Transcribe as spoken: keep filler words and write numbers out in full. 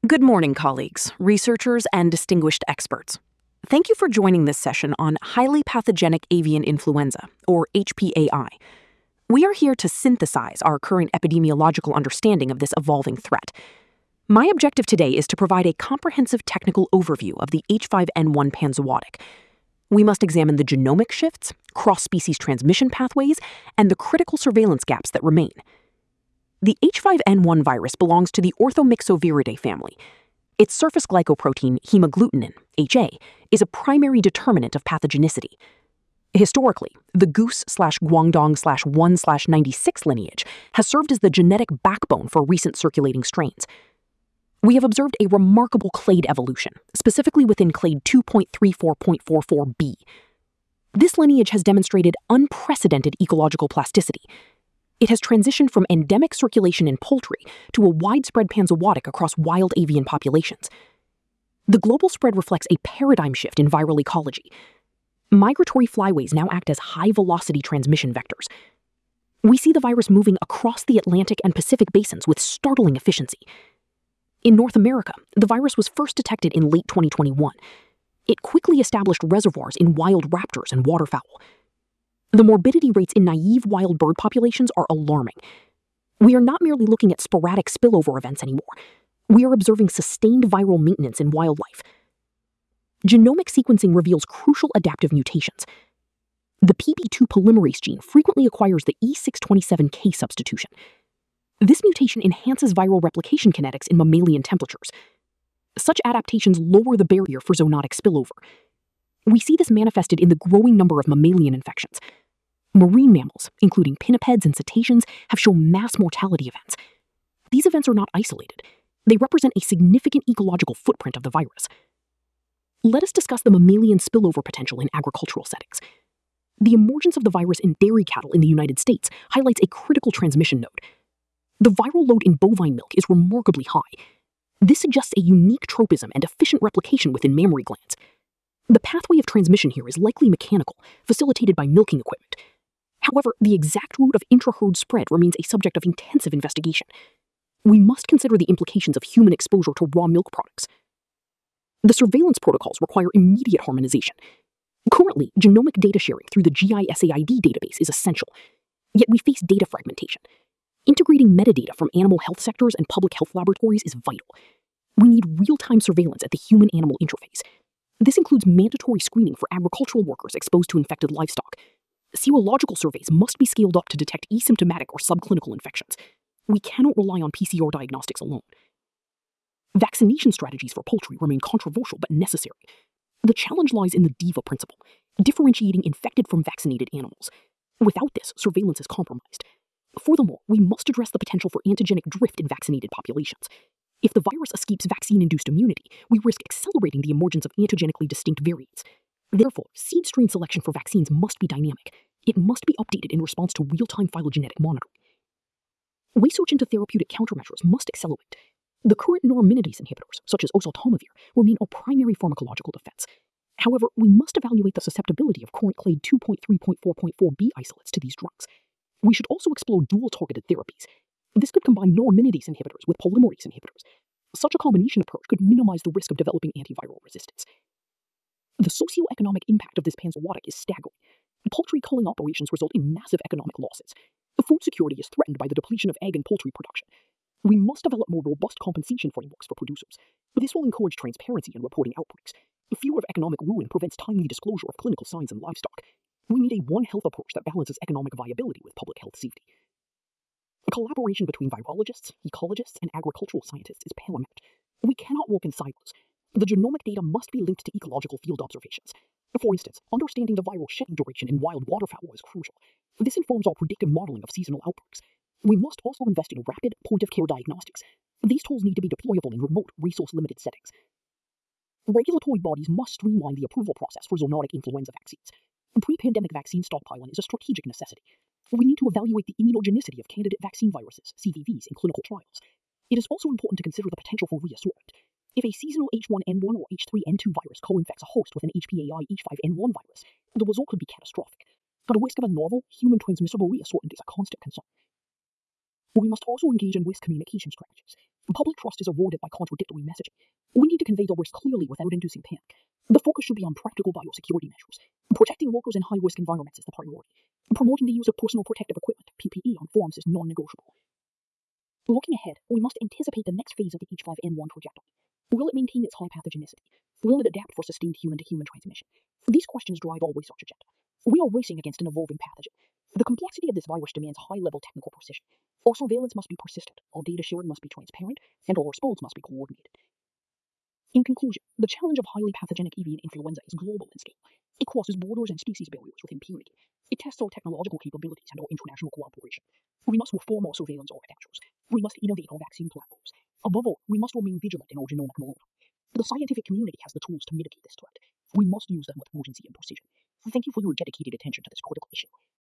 Good morning, colleagues, researchers, and distinguished experts. Thank you for joining this session on highly pathogenic avian influenza, or H P A I. We are here to synthesize our current epidemiological understanding of this evolving threat. My objective today is to provide a comprehensive technical overview of the H five N one panzootic. We must examine the genomic shifts, cross-species transmission pathways, and the critical surveillance gaps that remain. The H five N one virus belongs to the Orthomyxoviridae family. Its surface glycoprotein, hemagglutinin, H A, is a primary determinant of pathogenicity. Historically, the Goose slash Guangdong slash one slash ninety-six lineage has served as the genetic backbone for recent circulating strains. We have observed a remarkable clade evolution, specifically within clade two point three four point four four b. This lineage has demonstrated unprecedented ecological plasticity. It has transitioned from endemic circulation in poultry to a widespread panzootic across wild avian populations. The global spread reflects a paradigm shift in viral ecology. Migratory flyways now act as high-velocity transmission vectors. We see the virus moving across the Atlantic and Pacific basins with startling efficiency. In North America, the virus was first detected in late twenty twenty-one. It quickly established reservoirs in wild raptors and waterfowl. The morbidity rates in naive wild bird populations are alarming. We are not merely looking at sporadic spillover events anymore. We are observing sustained viral maintenance in wildlife. Genomic sequencing reveals crucial adaptive mutations. The P B two polymerase gene frequently acquires the E six twenty-seven K substitution. This mutation enhances viral replication kinetics in mammalian temperatures. Such adaptations lower the barrier for zoonotic spillover. We see this manifested in the growing number of mammalian infections. Marine mammals, including pinnipeds and cetaceans, have shown mass mortality events. These events are not isolated. They represent a significant ecological footprint of the virus. Let us discuss the mammalian spillover potential in agricultural settings. The emergence of the virus in dairy cattle in the United States highlights a critical transmission node. The viral load in bovine milk is remarkably high. This suggests a unique tropism and efficient replication within mammary glands. The pathway of transmission here is likely mechanical, facilitated by milking equipment. However, the exact route of intra-herd spread remains a subject of intensive investigation. We must consider the implications of human exposure to raw milk products. The surveillance protocols require immediate harmonization. Currently, genomic data sharing through the G I S A I D database is essential, yet we face data fragmentation. Integrating metadata from animal health sectors and public health laboratories is vital. We need real-time surveillance at the human-animal interface. This includes mandatory screening for agricultural workers exposed to infected livestock. Serological surveys must be scaled up to detect asymptomatic or subclinical infections. We cannot rely on P C R diagnostics alone. Vaccination strategies for poultry remain controversial but necessary. The challenge lies in the DIVA principle, differentiating infected from vaccinated animals. Without this, surveillance is compromised. Furthermore, we must address the potential for antigenic drift in vaccinated populations. If the virus escapes vaccine-induced immunity, we risk accelerating the emergence of antigenically distinct variants. Therefore, seed strain selection for vaccines must be dynamic. It must be updated in response to real-time phylogenetic monitoring. Research into therapeutic countermeasures must accelerate. The current neuraminidase inhibitors, such as oseltamivir, remain our primary pharmacological defense. However, we must evaluate the susceptibility of current clade two point three point four point four b isolates to these drugs. We should also explore dual-targeted therapies. This could combine neuraminidase inhibitors with polymerase inhibitors. Such a combination approach could minimize the risk of developing antiviral resistance. The socioeconomic impact of this panzootic is staggering. Poultry culling operations result in massive economic losses. Food security is threatened by the depletion of egg and poultry production. We must develop more robust compensation frameworks for producers. This will encourage transparency in reporting outbreaks. Fear of economic ruin prevents timely disclosure of clinical signs in livestock. We need a One Health approach that balances economic viability with public health safety. Collaboration between virologists, ecologists, and agricultural scientists is paramount. We cannot work in silos. The genomic data must be linked to ecological field observations. For instance, understanding the viral shedding duration in wild waterfowl is crucial. This informs our predictive modeling of seasonal outbreaks. We must also invest in rapid, point-of-care diagnostics. These tools need to be deployable in remote, resource-limited settings. Regulatory bodies must streamline the approval process for zoonotic influenza vaccines. Pre-pandemic vaccine stockpiling is a strategic necessity. We need to evaluate the immunogenicity of candidate vaccine viruses, C V Vs, in clinical trials. It is also important to consider the potential for reassortment. If a seasonal H one N one or H three N two virus co-infects a host with an H P A I H five N one virus, the result could be catastrophic. The risk of a novel, human-transmissible reassortment is a constant concern. We must also engage in risk communication strategies. Public trust is eroded by contradictory messaging. We need to convey the risk clearly without inducing panic. The focus should be on practical biosecurity measures. Protecting workers in high-risk environments is the priority. Promoting the use of personal protective equipment, P P E, on farms is non-negotiable. Looking ahead, we must anticipate the next phase of the H five N one trajectory. Will it maintain its high pathogenicity? Will it adapt for sustained human-to-human transmission? These questions drive all research agenda. We are racing against an evolving pathogen. The complexity of this virus demands high-level technical precision. Our surveillance must be persistent, our data sharing must be transparent, and our response must be coordinated. In conclusion, the challenge of highly pathogenic avian influenza is global in scale. It crosses borders and species barriers with impunity. It tests our technological capabilities and our international cooperation. We must reform our surveillance architectures. We must innovate our vaccine platforms. Above all, we must remain vigilant in our genomic mode. The scientific community has the tools to mitigate this threat. We must use them with urgency and precision. Thank you for your dedicated attention to this critical issue.